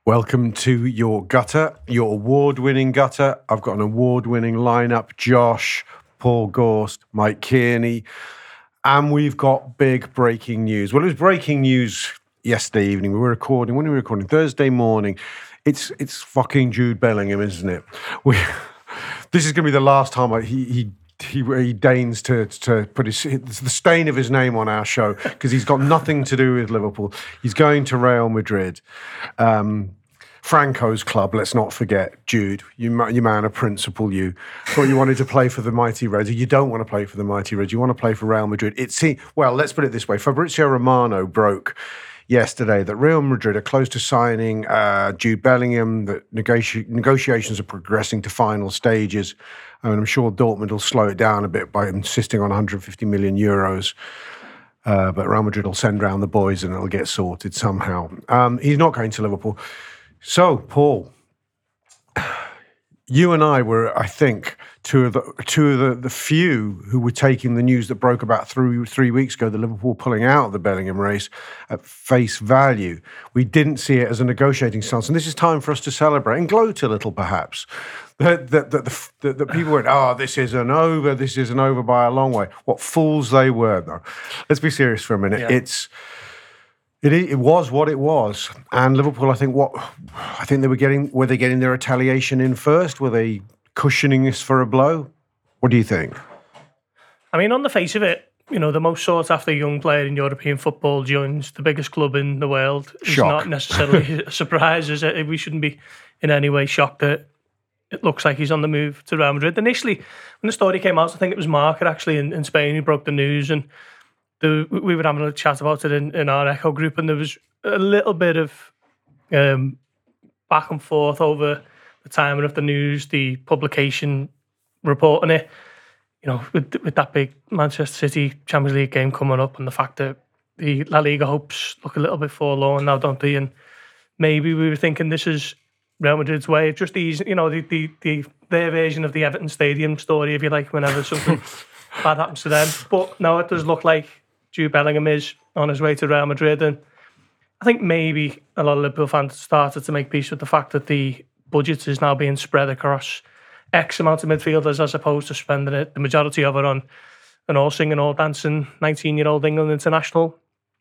Welcome to your gutter, your award-winning gutter. I've got an award-winning lineup: Josh, Paul Gorst, Mike Kearney, and we've got big breaking news. Well, it was breaking news yesterday evening. When were we recording? Thursday morning. It's fucking Jude Bellingham, isn't it? This is going to be the last time he deigns to put the stain of his name on our show, because he's got nothing to do with Liverpool. He's going to Real Madrid. Franco's club, let's not forget. Jude, you man of principle, you thought you wanted to play for the mighty Reds. You don't want to play for the mighty Reds. You want to play for Real Madrid. Well, let's put it this way. Fabrizio Romano broke yesterday that Real Madrid are close to signing Jude Bellingham, that negotiations are progressing to final stages. I mean, I'm sure Dortmund will slow it down a bit by insisting on 150 million euros. But Real Madrid will send round the boys and it'll get sorted somehow. He's not going to Liverpool. So, Paul, you and I were, I think, two of the few who were taking the news that broke about 3 weeks ago, the Liverpool pulling out of the Bellingham race, at face value. We didn't see it as a negotiating stance, and this is time for us to celebrate and gloat a little, perhaps. That people went, this isn't over by a long way. What fools they were, though. Let's be serious for a minute. Yeah. It was what it was, and Liverpool. I think they were getting. Were they getting their retaliation in first? Were they cushioning this for a blow? What do you think? I mean, on the face of it, the most sought after young player in European football joins the biggest club in the world. It's not necessarily a surprise. We shouldn't be in any way shocked that it looks like he's on the move to Real Madrid. Initially, when the story came out, I think it was Mark actually in Spain who broke the news, and we were having a chat about it in our Echo group, and there was a little bit of back and forth over the timing of the news, the publication reporting it. With that big Manchester City Champions League game coming up, and the fact that the La Liga hopes look a little bit forlorn now, don't they? And maybe we were thinking this is Real Madrid's way. It's just these, their version of the Everton Stadium story, if you like, whenever something bad happens to them. But no, it does look like Jude Bellingham is on his way to Real Madrid, and I think maybe a lot of Liverpool fans started to make peace with the fact that the budget is now being spread across X amount of midfielders, as opposed to spending the majority of it on an all-singing, all-dancing 19-year-old England international.